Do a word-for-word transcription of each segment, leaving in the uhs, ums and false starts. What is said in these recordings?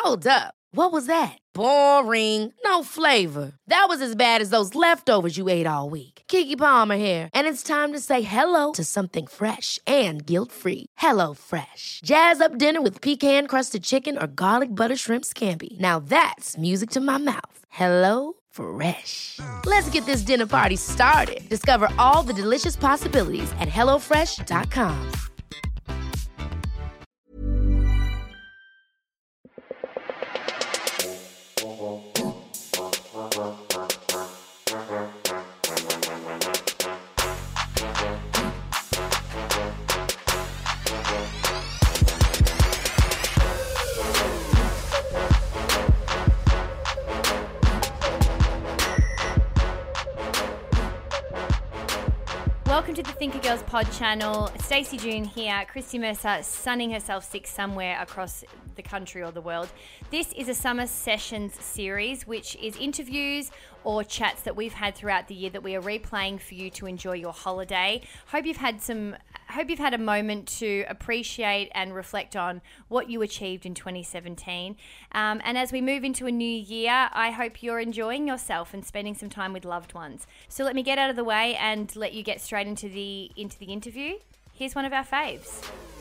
Hold up. What was that? Boring. No flavor. That was as bad as those leftovers you ate all week. Keke Palmer here, and it's time to say hello to something fresh and guilt-free. Hello Fresh. Jazz up dinner with pecan-crusted chicken or garlic butter shrimp scampi. Now that's music to my mouth. Hello Fresh. Let's get this dinner party started. Discover all the delicious possibilities at hello fresh dot com. Welcome to the Thinker Girls pod channel. Stacey June here, Christy Mercer sunning herself sick somewhere across the country or the world. This is a summer sessions series, which is interviews or chats that we've had throughout the year that we are replaying for you to enjoy your holiday. Hope you've had some hope you've had a moment to appreciate and reflect on what you achieved in twenty seventeen. Um, and as we move into a new year, I hope you're enjoying yourself and spending some time with loved ones. So let me get out of the way and let you get straight into the into the interview. Here's one of our faves.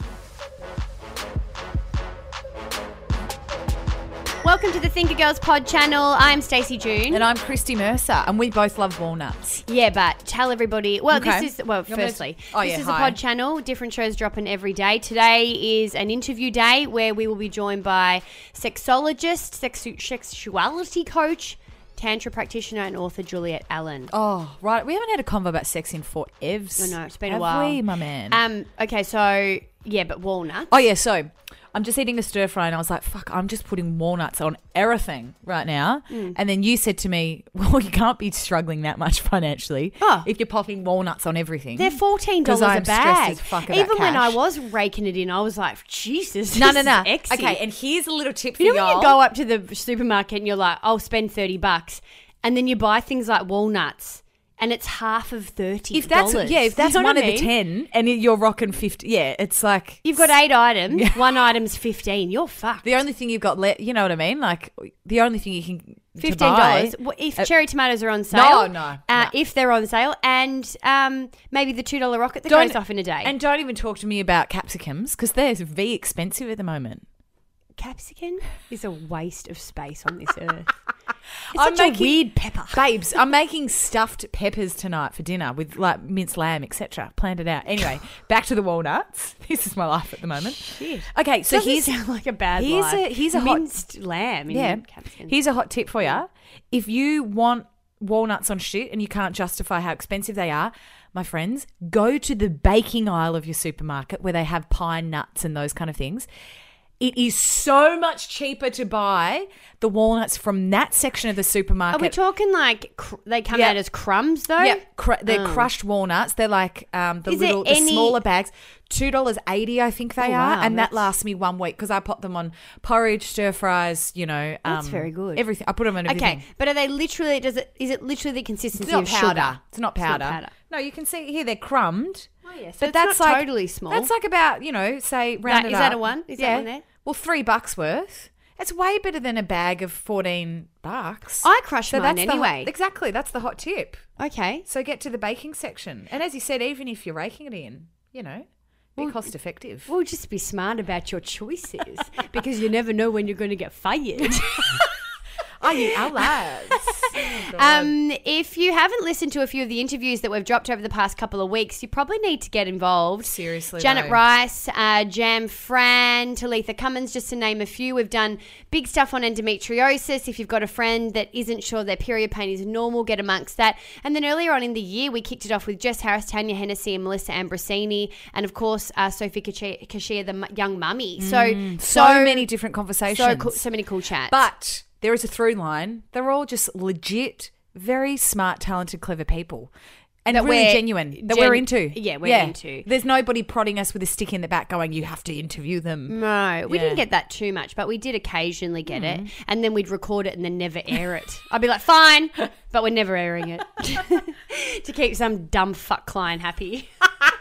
Welcome to the Thinker Girls pod channel. I'm Stacey June. And I'm Christy Mercer, and we both love walnuts. Yeah, but tell everybody. Well, Okay. this is, well, You're firstly, gonna- oh, this yeah, is hi. a pod channel. Different shows dropping every day. Today is an interview day where we will be joined by sexologist, sexu- sexuality coach, tantra practitioner, and author Juliet Allen. Oh, right. We haven't had a convo about sex in forever. I know, it's been Have a while. we, my man? Um. Okay, so, yeah, but walnuts. oh, yeah, so I'm just eating a stir fry and I was like, fuck, I'm just putting walnuts on everything right now. Mm. And then you said to me, well, you can't be struggling that much financially Oh. if you're popping walnuts on everything. They're fourteen dollars 'Cause a I'm stressed bag. as fuck about Even when I cash. was raking it in, I was like, Jesus, No, this no, no. is exy. Okay, and here's a little tip for You know when y'all. you go up to the supermarket and you're like, I'll spend thirty bucks, and then you buy things like walnuts and it's half of thirty dollars. If that's yeah, if that's You know one what of I the mean? ten, and you're rocking fifty, yeah, it's like You've got eight items, one item's fifteen. You're fucked. the only thing you've got left. You know what I mean? Like the only thing you can to Fifteen buy- dollars. Well, if Uh, cherry tomatoes are on sale, No, no, uh, no. if they're on sale, and um, maybe the two dollar rocket that Don't- goes off in a day. And don't even talk to me about capsicums because they're V expensive at the moment. capsicum is a waste of space on this earth. It's I'm such a making- weird pepper. Babes, I'm making stuffed peppers tonight for dinner with like minced lamb, et cetera. Planned it out. Anyway, back to the walnuts. This is my life at the moment. Shit. Okay, so Doesn't here's sound like a bad here's life. a here's a hot minced lamb in yeah. capsicum. Here's a hot tip for you. If you want walnuts on shit and you can't justify how expensive they are, my friends, go to the baking aisle of your supermarket where they have pine nuts and those kind of things. It is so much cheaper to buy the walnuts from that section of the Are supermarket. we talking like cr- they come Yeah. out as crumbs though? Yeah, cr- they're Oh. crushed walnuts. They're like um, the Is there little, the any- smaller bags. two dollars eighty, I think they Oh, are, wow, and that that's- lasts me one week because I put them on porridge, stir fries. You know, um, That's very good. Everything I put them on everything. Okay, but are they literally? Does it? Is it literally the consistency It's not of powder. sugar? It's not It's not powder. powder. No, you can see here they're crumbed. Oh yes, But it's that's not like totally small. That's like about, you know, say round That- it is that up. a one? Is that yeah. one there? Well, three bucks worth. It's way better than a bag of fourteen bucks. I crush so mine that's the anyway. hot- exactly, that's the hot tip. Okay. So get to the baking section, and as you said, even if you're raking it in, you know, be Well, cost effective. Well, just be smart about your choices because you never know when you're going to get fired. Are you our lads? Um, if you haven't listened to a few of the interviews that we've dropped over the past couple of weeks, you probably need to get involved. Seriously, Janet though. Rice, uh, Jam Fran, Talitha Cummins, just to name a few. We've done big stuff on endometriosis. If you've got a friend that isn't sure their period pain is normal, get amongst that. And then earlier on in the year, we kicked it off with Jess Harris, Tanya Hennessy, and Melissa Ambrosini, and of course, uh, Sophie Kashia, Kashia, the m- young mummy. So, Mm, so, many different conversations. so, cool, so many cool chats. But there is a through line. They're all just legit, very smart, talented, clever people. And That really we're genuine. That gen- we're into. yeah, we're into. There's nobody prodding us with a stick in the back going, you have to interview them. No, we Yeah. didn't get that too much, but we did occasionally get Mm. it. And then we'd record it and then never air it. I'd be like, fine, but we're never airing it to keep some dumb fuck client happy.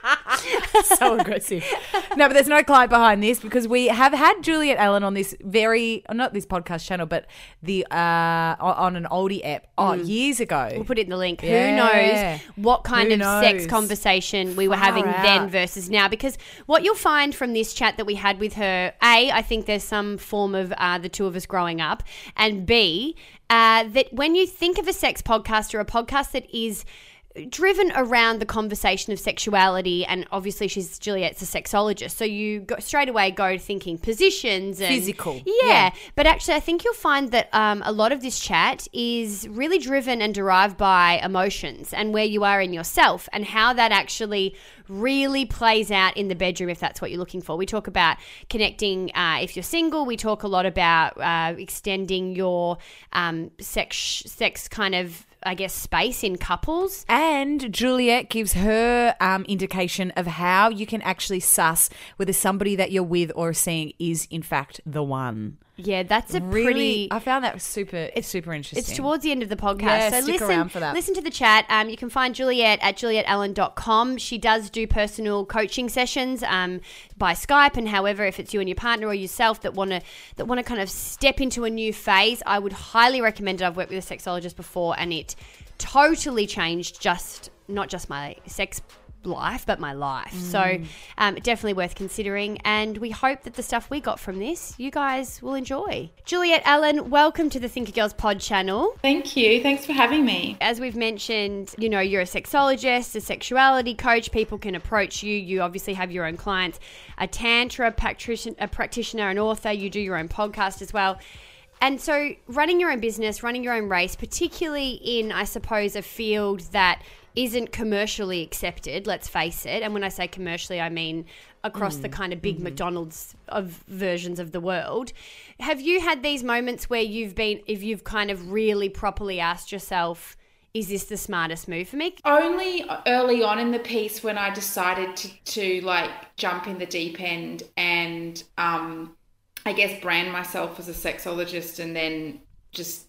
So aggressive. No, but there's no client behind this because we have had Juliet Allen on this very, not this podcast channel, but the uh, on an oldie app oh, years ago. We'll put it in the link. Yeah. Who knows what kind Who of knows? sex conversation we were Far having out. then versus now? Because what you'll find from this chat that we had with her, A, I think there's some form of uh, the two of us growing up, and B, uh, that when you think of a sex podcast or a podcast that is driven around the conversation of sexuality, and obviously she's Juliet's a sexologist, so you go, straight away go thinking positions and Physical. yeah, Yeah. but actually I think you'll find that um, a lot of this chat is really driven and derived by emotions and where you are in yourself and how that actually really plays out in the bedroom if that's what you're looking for. We talk about connecting uh, if you're single. We talk a lot about uh, extending your um, sex sex kind of I guess, space in couples. And Juliet gives her um, indication of how you can actually suss whether somebody that you're with or seeing is in fact the one. Yeah, that's a Really, pretty... I found that super, it's super interesting. It's towards the end of the podcast. Yeah, so stick listen, around for that. Listen to the chat. Um, you can find Juliet at juliet allen dot com. She does do personal coaching sessions um, by Skype, and however, if it's you and your partner or yourself that want to that want to kind of step into a new phase, I would highly recommend it. I've worked with a sexologist before, and it totally changed just not just my sex life but my life. Mm. So um, definitely worth considering, and we hope that the stuff we got from this you guys will enjoy. Juliet Allen, welcome to the Thinker Girls pod channel. Thank you. Thanks for having me. As we've mentioned, you know, you're a sexologist, a sexuality coach. People can approach you. You obviously have your own clients, a tantra practitioner, a practitioner, an author. You do your own podcast as well. And so running your own business, running your own race, particularly in, I suppose, a field that isn't commercially accepted, let's face it. And when I say commercially, I mean across mm, the kind of big mm-hmm. McDonald's of versions of the world. Have you had these moments where you've been, if you've kind of really properly asked yourself, is this the smartest move for me? Only early on in the piece when I decided to, to like jump in the deep end and um, I guess brand myself as a sexologist and then just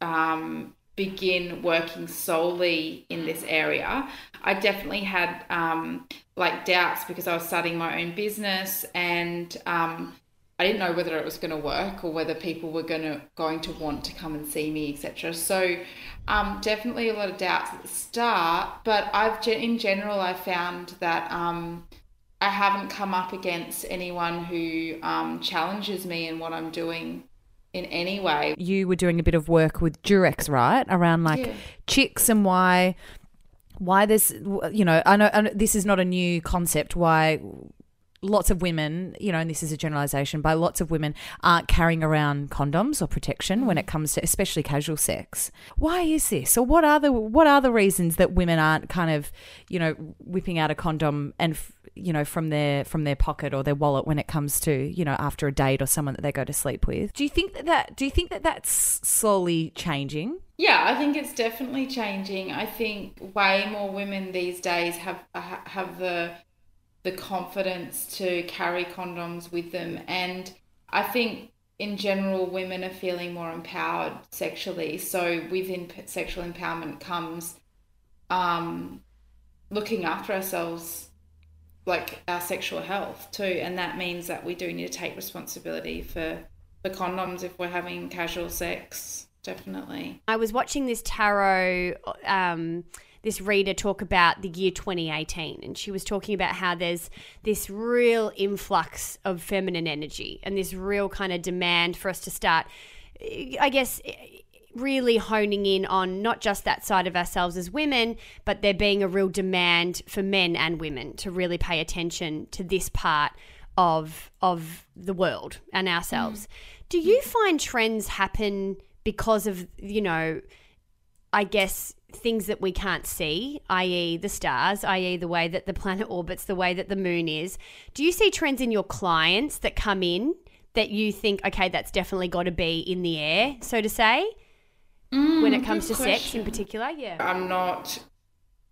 um, begin working solely in this area. I definitely had um, like doubts because I was starting my own business and um, I didn't know whether it was going to work or whether people were going to going to want to come and see me, et cetera. So um, definitely a lot of doubts at the start, but I've in general I found that um, I haven't come up against anyone who um, challenges me in what I'm doing in any way. You were doing a bit of work with Durex, right? Around like Yeah. chicks and why why there's, you know, I know, I know this is not a new concept, why lots of women, you know, and this is a generalization, but lots of women aren't carrying around condoms or protection when it comes to especially casual sex. Why is this? Or what are the what are the reasons that women aren't kind of, you know, whipping out a condom and you know from their from their pocket or their wallet when it comes to, you know, after a date or someone that they go to sleep with? Do you think that, that do you think that that's slowly changing? Yeah, I think it's definitely changing. I think way more women these days have have the the confidence to carry condoms with them, and I think in general women are feeling more empowered sexually. So within sexual empowerment comes um, looking after ourselves, like our sexual health too, and that means that we do need to take responsibility for the condoms if we're having casual sex. Definitely. I was watching this tarot, um, this reader talk about the year twenty eighteen, and she was talking about how there's this real influx of feminine energy and this real kind of demand for us to start, I guess, really honing in on not just that side of ourselves as women, but there being a real demand for men and women to really pay attention to this part of of the world and ourselves. Mm. Do you find trends happen because of, you know, I guess things that we can't see, that is the stars, that is the way that the planet orbits, the way that the moon is? Do you see trends in your clients that come in that you think, okay, that's definitely got to be in the air, so to say, Mm, when it comes to good sex question. in particular? Yeah. I'm not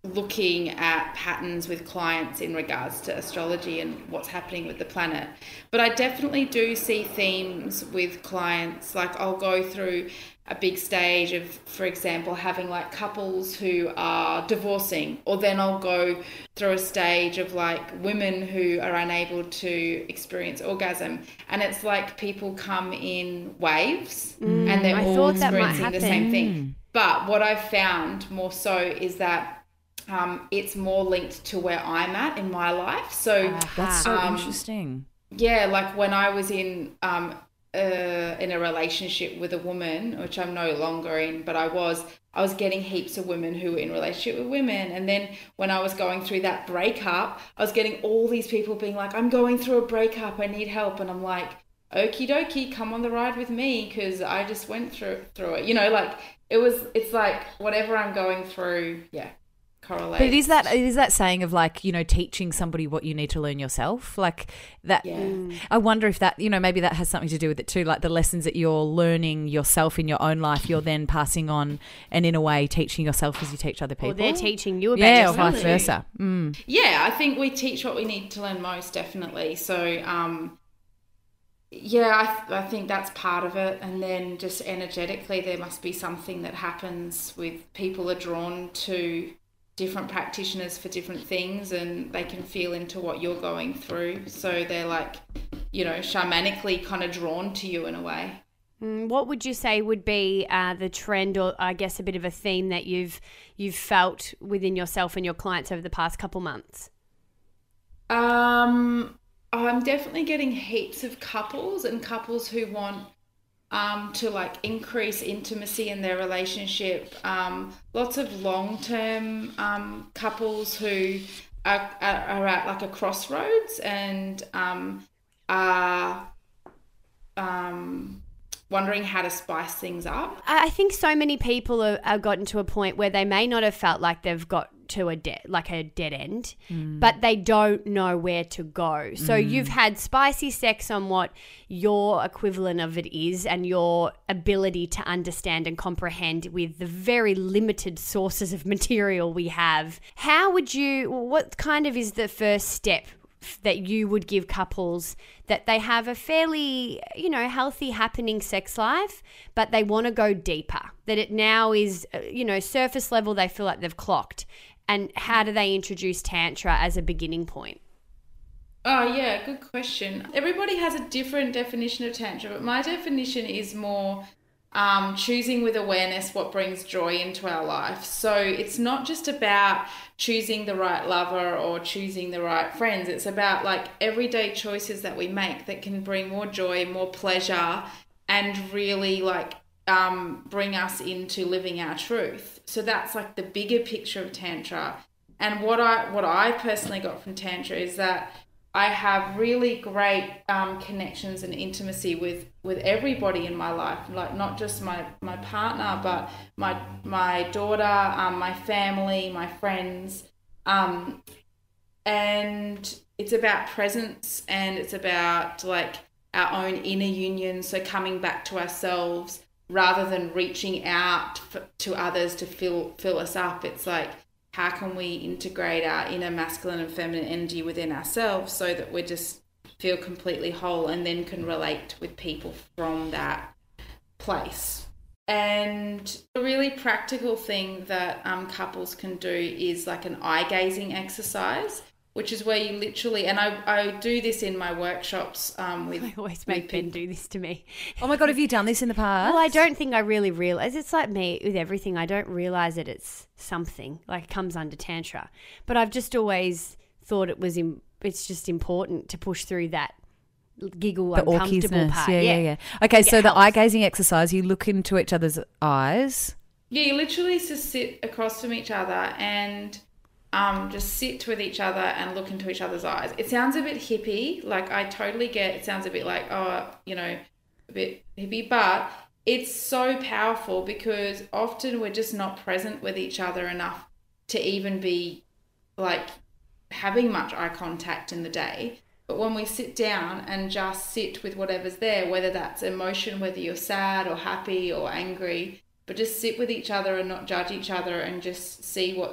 looking at patterns with clients in regards to astrology and what's happening with the planet. But I definitely do see themes with clients. Like I'll go through a big stage of, for example, having like couples who are divorcing, or then I'll go through a stage of like women who are unable to experience orgasm. And it's like people come in waves mm, and they're I all thought that might experiencing the same thing. But what I've found more so is that Um, it's more linked to where I'm at in my life. So that's so um, interesting. Yeah, like when I was in um uh, in a relationship with a woman, which I'm no longer in, but I was, I was getting heaps of women who were in relationship with women. And then when I was going through that breakup, I was getting all these people being like, I'm going through a breakup, I need help. And I'm like, okie dokie, come on the ride with me, because I just went through through it. You know, like it was, it's like whatever I'm going through, yeah. Correlates. But it is that it is that saying of like, you know, teaching somebody what you need to learn yourself, like that. Yeah. I wonder if that, you know, maybe that has something to do with it too, like the lessons that you're learning yourself in your own life, you're then passing on, and in a way teaching yourself as you teach other people. Or they're teaching you about yeah, yourself. or vice versa. Mm. Yeah, I think we teach what we need to learn most, definitely. So, um, yeah, I, th- I think that's part of it. And then just energetically, there must be something that happens with people are drawn to different practitioners for different things, and they can feel into what you're going through. So they're like, you know, shamanically kind of drawn to you in a way. Mm, what would you say would be uh, the trend, or I guess a bit of a theme that you've you've felt within yourself and your clients over the past couple months? Um, I'm definitely getting heaps of couples and couples who want Um, to like increase intimacy in their relationship. Um, lots of long-term um, couples who are, are, are at like a crossroads and um, are um, wondering how to spice things up. I think so many people have, have gotten to a point where they may not have felt like they've got to a dead, like a dead end, mm. but they don't know where to go. So mm. you've had spicy sex on what your equivalent of it is, and your ability to understand and comprehend with the very limited sources of material we have. How would you, what kind of is the first step that you would give couples that they have a fairly, you know, healthy, happening sex life, but they want to go deeper, that it now is, you know, surface level, they feel like they've clocked? And how do they introduce Tantra as a beginning point? Oh, yeah, good question. Everybody has a different definition of Tantra, but my definition is more um, choosing with awareness what brings joy into our life. So it's not just about choosing the right lover or choosing the right friends. It's about like everyday choices that we make that can bring more joy, more pleasure, and really like um, bring us into living our truth. So that's like the bigger picture of Tantra. And what I what I personally got from Tantra is that I have really great um, connections and intimacy with, with everybody in my life, like not just my, my partner, but my my daughter, um, my family, my friends. Um, and it's about presence, and it's about like our own inner union, so coming back to ourselves rather than reaching out for, to others to fill fill us up. It's like, how can we integrate our inner masculine and feminine energy within ourselves so that we just feel completely whole, and then can relate with people from that place. And a really practical thing that um, couples can do is like an eye gazing exercise, which is where you literally, and I, I do this in my workshops um, with I always make Ben do this to me. Oh my God, have you done this in the past? Well, I don't think I really realise. It's like me with everything. I don't realise that it's something, like it comes under Tantra. But I've just always thought it was, in, it's just important to push through that giggle, the uncomfortable part. Yeah, yeah, yeah. Okay, so the eye gazing exercise, you look into each other's eyes. Yeah, you literally just sit across from each other and Um, just sit with each other and look into each other's eyes. It sounds a bit hippie, like I totally get, it sounds a bit like, oh, you know, a bit hippie, but it's so powerful because often we're just not present with each other enough to even be like having much eye contact in the day. But when we sit down and just sit with whatever's there, whether that's emotion, whether you're sad or happy or angry, but just sit with each other and not judge each other and just see what, what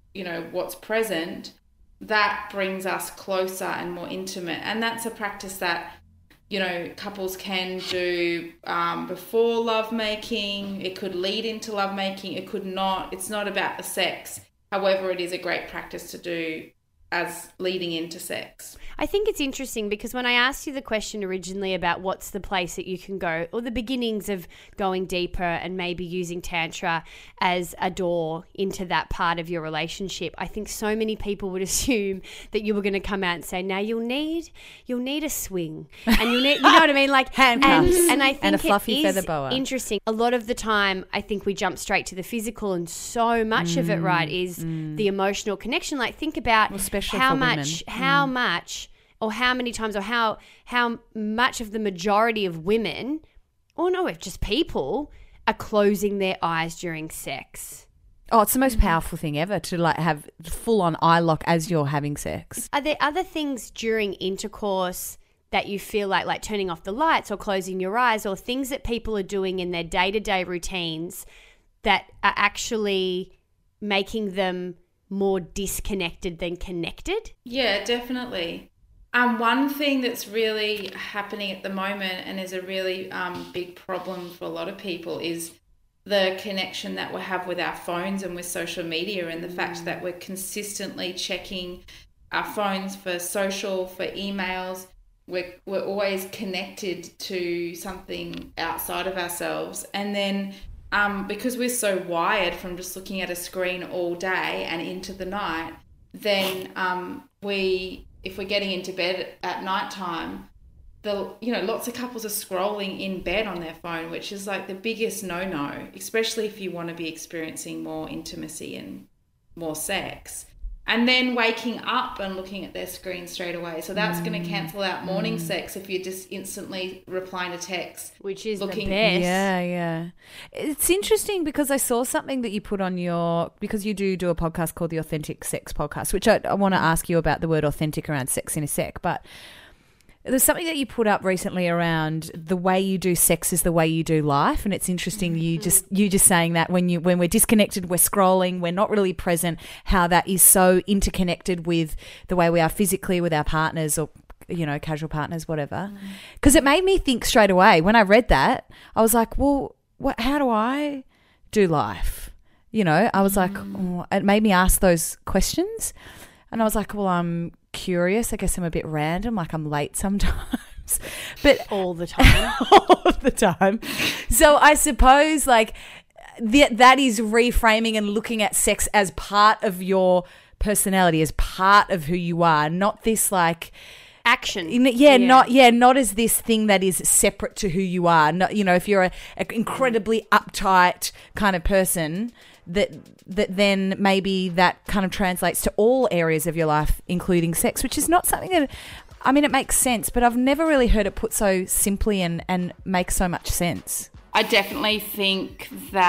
you know, what's present, that brings us closer and more intimate. And that's a practice that, you know, couples can do um, before lovemaking. It could lead into lovemaking. It could not. It's not about the sex. However, it is a great practice to do as leading into sex. I think it's interesting because when I asked you the question originally about what's the place that you can go, or the beginnings of going deeper and maybe using Tantra as a door into that part of your relationship, I think so many people would assume that you were going to come out and say, now you'll need you'll need a swing. And you'll need, you know what I mean? Like handcuffs and, and I think and a fluffy it is feather boa. Interesting. A lot of the time, I think we jump straight to the physical, and so much mm, of it, right, is mm. the emotional connection. Like think about well, how much, women. how mm. much, or how many times, or how how much of the majority of women, or no, if just people, are closing their eyes during sex. Oh, it's the most powerful thing ever to like have full on eye lock as you're having sex. Are there other things during intercourse that you feel like, like turning off the lights or closing your eyes, or things that people are doing in their day-to-day routines that are actually making them more disconnected than connected? Yeah, definitely. Um, one thing that's really happening at the moment and is a really um, big problem for a lot of people is the connection that we have with our phones and with social media, and the mm. fact that we're consistently checking our phones for social, for emails. We're, we're always connected to something outside of ourselves. And then um, because we're so wired from just looking at a screen all day and into the night, then um, we, if we're getting into bed at nighttime, the you know lots of couples are scrolling in bed on their phone, which is like the biggest no-no, especially if you want to be experiencing more intimacy and more sex. And then waking up and looking at their screen straight away. So that's mm. going to cancel out morning mm. sex if you're just instantly replying to text. Which is looking the best. Yeah, yeah. It's interesting because I saw something that you put on your, because you do do a podcast called the Authentic Sex Podcast, which I, I want to ask you about the word authentic around sex in a sec. But there's something that you put up recently around the way you do sex is the way you do life, and it's interesting you just you just saying that when you when we're disconnected, we're scrolling, we're not really present, how that is so interconnected with the way we are physically with our partners or, you know, casual partners, whatever. Because mm. it made me think straight away when I read that. I was like, well, what? How do I do life? You know, I was mm. like, oh, it made me ask those questions, and I was like, well, I'm curious. I guess I'm a bit random, like I'm late sometimes, but all the time, all of the time. So I suppose like th- that is reframing and looking at sex as part of your personality, as part of who you are, not this like action. Yeah, yeah, not yeah, not as this thing that is separate to who you are. Not, you know, if you're a, a incredibly uptight kind of person, that that then maybe that kind of translates to all areas of your life, including sex, which is not something that, I mean, it makes sense, but I've never really heard it put so simply and, and makes so much sense. I definitely think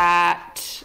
that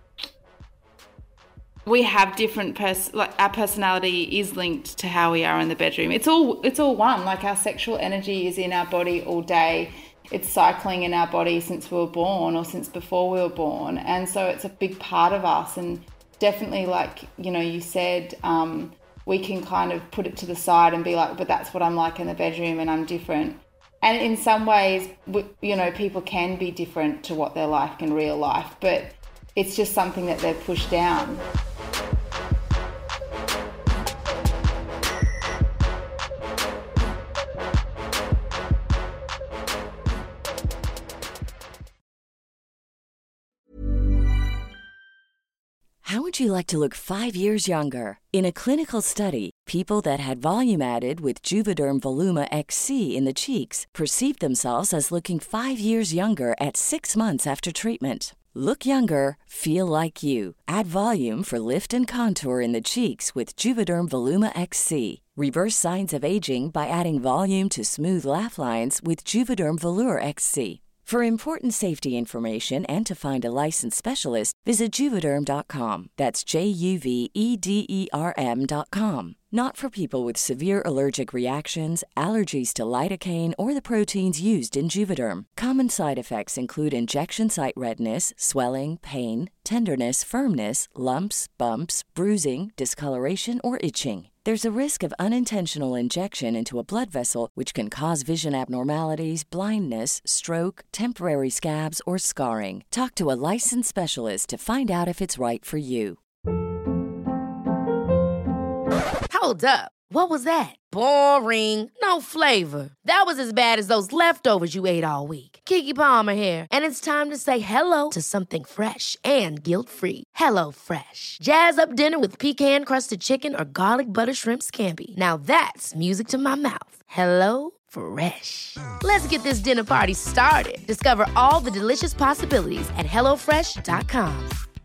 we have different pers- like our personality is linked to how we are in the bedroom. It's all it's all one. Like our sexual energy is in our body all day. It's cycling in our body since we were born or since before we were born. And so it's a big part of us. And definitely, like, you know, you said, um, we can kind of put it to the side and be like, but that's what I'm like in the bedroom and I'm different. And in some ways, we, you know, people can be different to what they're like in real life, but it's just something that they've pushed down. How would you like to look five years younger? In a clinical study, people that had volume added with Juvederm Voluma X C in the cheeks perceived themselves as looking five years younger at six months after treatment. Look younger, feel like you. Add volume for lift and contour in the cheeks with Juvederm Voluma X C. Reverse signs of aging by adding volume to smooth laugh lines with Juvederm Volure X C. For important safety information and to find a licensed specialist, visit Juvederm dot com. That's J U V E D E R M dot com. Not for people with severe allergic reactions, allergies to lidocaine, or the proteins used in Juvederm. Common side effects include injection site redness, swelling, pain, tenderness, firmness, lumps, bumps, bruising, discoloration, or itching. There's a risk of unintentional injection into a blood vessel, which can cause vision abnormalities, blindness, stroke, temporary scabs, or scarring. Talk to a licensed specialist to find out if it's right for you. Hold up. What was that? Boring. No flavor. That was as bad as those leftovers you ate all week. Keke Palmer here, and it's time to say hello to something fresh and guilt-free. Hello Fresh. Jazz up dinner with pecan-crusted chicken or garlic butter shrimp scampi. Now that's music to my mouth. Hello Fresh. Let's get this dinner party started. Discover all the delicious possibilities at hello fresh dot com.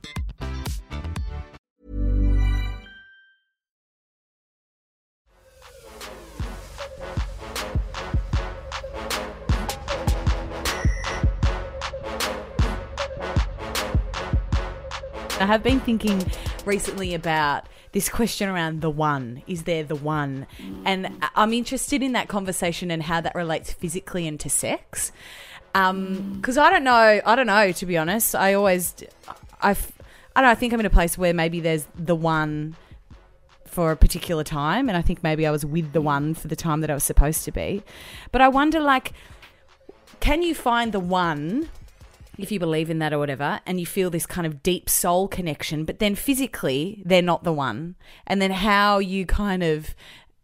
I have been thinking recently about this question around the one. Is there the one? And I'm interested in that conversation and how that relates physically into sex. Um, 'cause I don't know, I don't know, to be honest. I always, I've, I don't know, I think I'm in a place where maybe there's the one for a particular time. And I think maybe I was with the one for the time that I was supposed to be. But I wonder, like, can you find the one, if you believe in that or whatever, and you feel this kind of deep soul connection, but then physically they're not the one, and then how you kind of,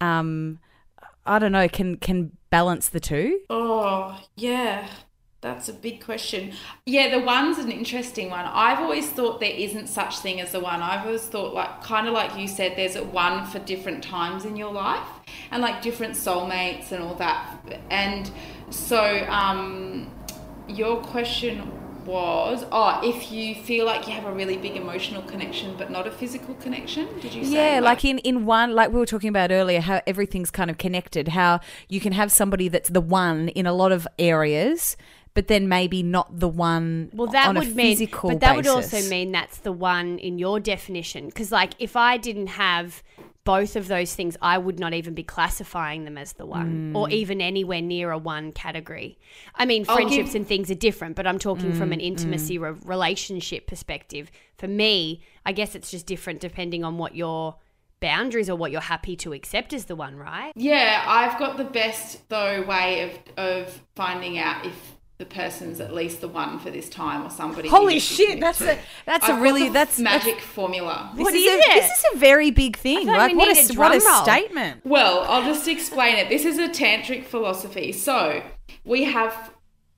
um, I don't know, can can balance the two? Oh, yeah, that's a big question. Yeah, the one's an interesting one. I've always thought there isn't such thing as the one. I've always thought, like, kind of like you said, there's a one for different times in your life and like different soulmates and all that. And so um, your question was, oh, if you feel like you have a really big emotional connection but not a physical connection, did you say? Yeah, like, like in, in one, like we were talking about earlier, how everything's kind of connected, how you can have somebody that's the one in a lot of areas, but then maybe not the one well, that on would a mean, physical But that basis. would also mean that's the one in your definition. Because, like, if I didn't have both of those things, I would not even be classifying them as the one, mm. or even anywhere near a one category. I mean, friendships give- and things are different, but I'm talking mm, from an intimacy mm. re- relationship perspective. For me, I guess it's just different depending on what your boundaries or what you're happy to accept as the one, right? Yeah, I've got the best, though, way of, of finding out if the person's at least the one for this time or somebody. Holy shit, that's a that's I've a really got the that's magic that's, formula. This what is, is a, it? This is a very big thing. Like, like what a, a what a roll. statement. Well, I'll just explain it. This is a tantric philosophy. So we have,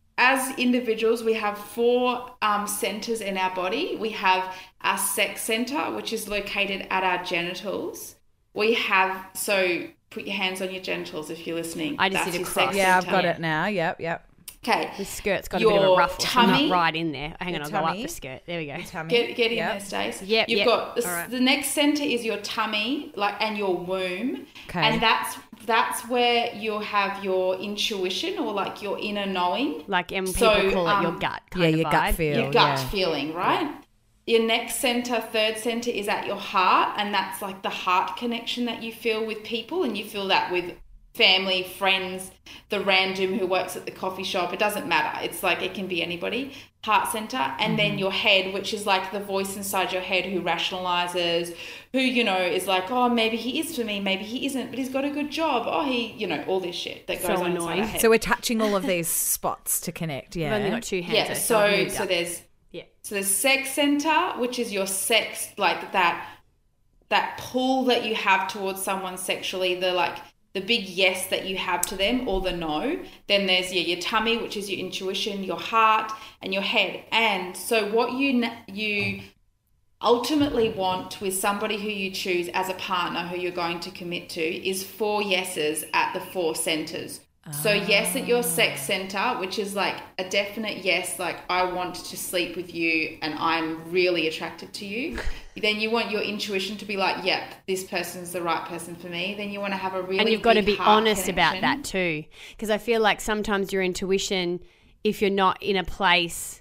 as individuals, we have four um, centers in our body. We have our sex center, which is located at our genitals. We have, so put your hands on your genitals if you're listening. I just That's did a your cross. sex Yeah, I've center. got it now. Yep, yep. Okay. The skirt's got a bit of a Your ruffle. tummy- It's not right in there. Hang on, Your I'll go up tummy. the skirt. There we go. Tummy. Get, get in Yep. there, Stace. Yep, You've yep. got the, All right. the next center is your tummy, like, and your womb, Okay. and that's that's where you'll have your intuition or like your inner knowing, Like um, people So, call it your um, gut kind Yeah, of your vibe. gut feel. your gut yeah. feeling, right? Your next center, third center, is at your heart, and that's like the heart connection that you feel with people, and you feel that with family, friends, the random who works at the coffee shop. It doesn't matter. It's like it can be anybody. Heart center, and Mm-hmm. then your head, which is like the voice inside your head who rationalizes, who, you know, is like, oh, maybe he is for me, maybe he isn't, but he's got a good job. Oh, he, you know, all this shit that So goes on inside annoying. our head. So we're touching all of these spots to connect. Yeah. I've only got two hands. yeah, though, so I've moved so up. there's Yeah. so there's sex center, which is your sex, like that that pull that you have towards someone sexually, the like the big yes that you have to them or the no. Then there's yeah, your tummy, which is your intuition, your heart, and your head. And so what you you ultimately want with somebody who you choose as a partner who you're going to commit to is four yeses at the four centers. So yes at your sex center, which is like a definite yes, like I want to sleep with you and I'm really attracted to you. Then you want your intuition to be like, yep, this person's the right person for me. Then you want to have a really And you've got to big be heart honest about connection. that too. Because I feel like sometimes your intuition, if you're not in a place,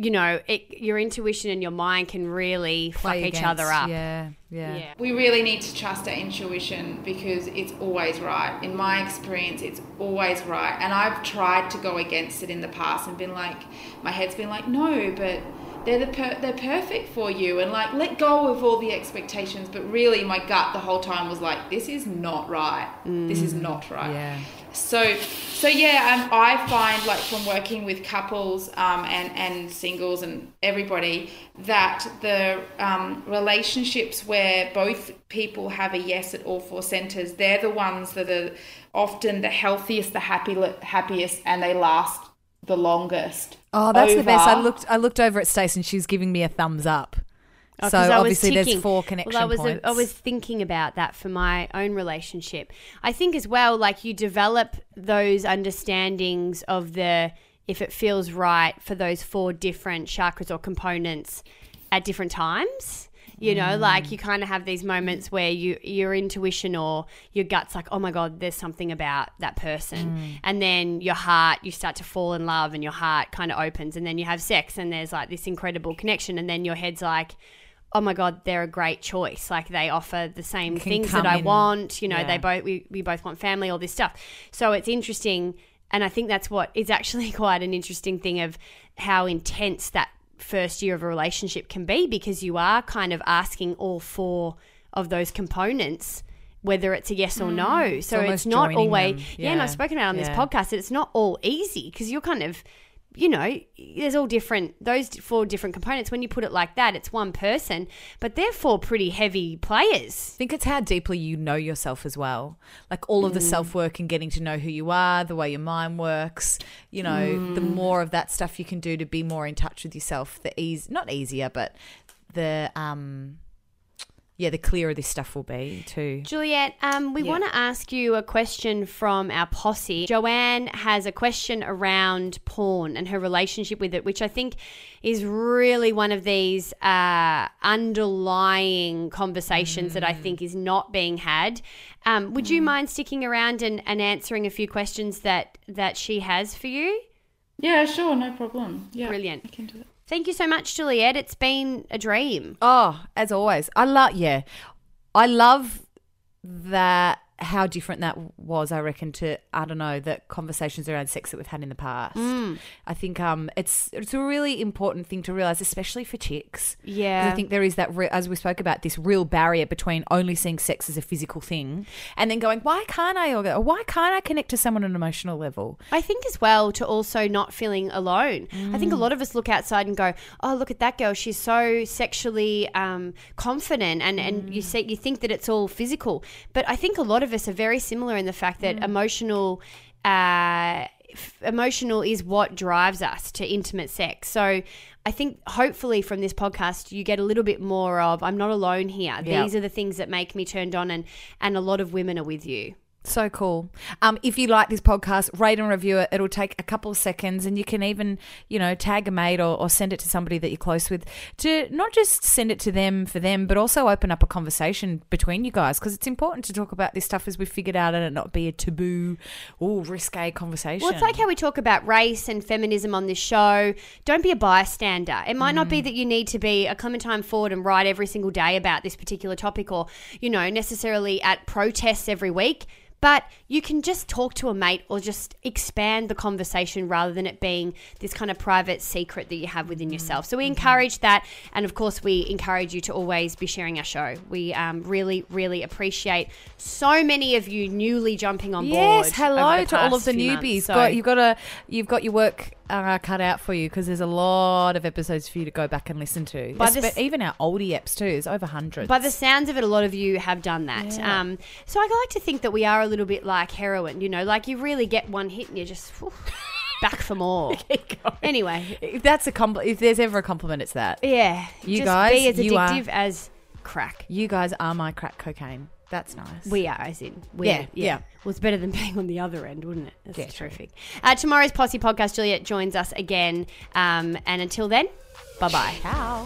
you know, it, your intuition and your mind can really fuck Play each against- other up. Yeah, yeah. Yeah. We really need to trust our intuition because it's always right. In my experience, it's always right. And I've tried to go against it in the past and been like, my head's been like, no, but they're the per- they're perfect for you, and like let go of all the expectations. But really, my gut the whole time was like, this is not right. Mm. This is not right. Yeah. So, so yeah, um, I find like from working with couples um, and, and singles and everybody that the um, relationships where both people have a yes at all four centres, they're the ones that are often the healthiest, the happy, happiest, and they last the longest. Oh, that's the over- best. I looked I looked over at Stace and she was giving me a thumbs up. Oh, so 'cause I was obviously there's ticking. four connection well, I was points. I was thinking about that for my own relationship. I think as well, like you develop those understandings of the if it feels right for those four different chakras or components at different times. You know, mm. like you kind of have these moments where you your intuition or your gut's like, oh my God, there's something about that person. Mm. And then your heart, you start to fall in love and your heart kind of opens, and then you have sex and there's like this incredible connection, and then your head's like, oh my God, they're a great choice. Like they offer the same Can things come that I in. want. You know, Yeah. they both we, we both want family, all this stuff. So it's interesting, and I think that's what is actually quite an interesting thing of how intense that first year of a relationship can be, because you are kind of asking all four of those components whether it's a yes or no. So it's, almost not joining always them. yeah. and Yeah. I've spoken about it on this Yeah. podcast that it's not all easy, because you're kind of, you know, there's all different, those four different components. When you put it like that, it's one person, but they're four pretty heavy players. I think it's how deeply you know yourself as well. Like all of the self-work and getting to know who you are, the way your mind works, you know, mm. the more of that stuff you can do to be more in touch with yourself, the ease, not easier, but the, um, yeah, the clearer this stuff will be too. Juliet, um, we Yeah. want to ask you a question from our posse. Joanne has a question around porn and her relationship with it, which I think is really one of these uh, underlying conversations mm. that I think is not being had. Um, would mm. you mind sticking around and, and answering a few questions that, that she has for you? Yeah, sure, no problem. Yeah, Brilliant. I can do it. Thank you so much, Juliet. It's been a dream. Oh, as always. I love, yeah. I love that, how different that was, I reckon, to, I don't know, the conversations around sex that we've had in the past. Mm. I think um, it's it's a really important thing to realise, especially for chicks. Yeah. 'Cause I think there is that, re- as we spoke about, this real barrier between only seeing sex as a physical thing and then going, why can't I, or why can't I connect to someone on an emotional level? I think as well to also not feeling alone. Mm. I think a lot of us look outside and go, oh, look at that girl. She's so sexually um, confident, and, mm. and you say, you think that it's all physical. But I think a lot of us are very similar in the fact that mm. emotional uh, f- emotional is what drives us to intimate sex. So I think hopefully from this podcast you get a little bit more of, I'm not alone here. Yep. These are the things that make me turned on, and, and a lot of women are with you. So cool. Um, if you like this podcast, rate and review it. It'll take a couple of seconds, and you can even, you know, tag a mate or, or send it to somebody that you're close with, to not just send it to them for them, but also open up a conversation between you guys, because it's important to talk about this stuff as we figured out, and it not be a taboo or risque conversation. Well, it's like how we talk about race and feminism on this show. Don't be a bystander. It might mm. not be that you need to be a Clementine Ford and write every single day about this particular topic, or, you know, necessarily at protests every week. But you can just talk to a mate or just expand the conversation rather than it being this kind of private secret that you have within yourself. So we encourage that. And, of course, we encourage you to always be sharing our show. We um, really, really appreciate so many of you newly jumping on board. Yes, hello over the to all of past the few newbies. months. So- Got, you've got a, you've got your work uh, cut out for you, because there's a lot of episodes for you to go back and listen to. By Espe- this- even our oldie eps too. There's over hundreds. By the sounds of it, a lot of you have done that. Yeah. Um, so I like to think that we are a little bit like heroin, you know, like you really get one hit and you're just whew, back for more. Anyway. If that's a compl- if there's ever a compliment, it's that. Yeah. You just guys, be as you are- addictive as crack. You guys are my crack cocaine. That's nice. We are, as in. We Yeah, are, yeah. Well, it's better than being on the other end, wouldn't it? That's Yeah, terrific. Uh, tomorrow's Posse podcast, Juliet joins us again. Um, and until then, bye-bye. How?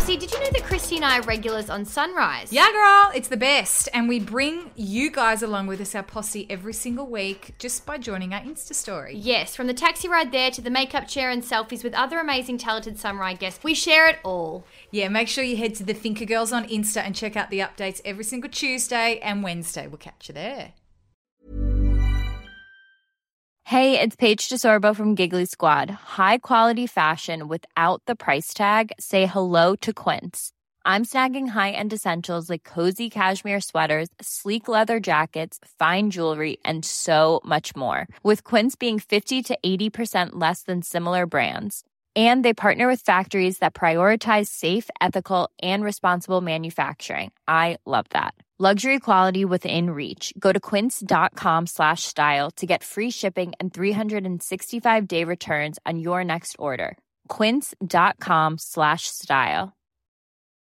Posse, did you know that Christy and I are regulars on Sunrise? Yeah, girl, it's the best. And we bring you guys along with us, our posse, every single week just by joining our Insta story. Yes, from the taxi ride there to the makeup chair and selfies with other amazing talented Sunrise guests, we share it all. Yeah, make sure you head to the Thinker Girls on Insta and check out the updates every single Tuesday and Wednesday. We'll catch you there. Hey, it's Paige DeSorbo from Giggly Squad. High quality fashion without the price tag. Say hello to Quince. I'm snagging high-end essentials like cozy cashmere sweaters, sleek leather jackets, fine jewelry, and so much more. With Quince being fifty to eighty percent less than similar brands. And they partner with factories that prioritize safe, ethical, and responsible manufacturing. I love that. Luxury quality within reach. Go to quince.com slash style to get free shipping and three sixty-five day returns on your next order. Quince.com slash style.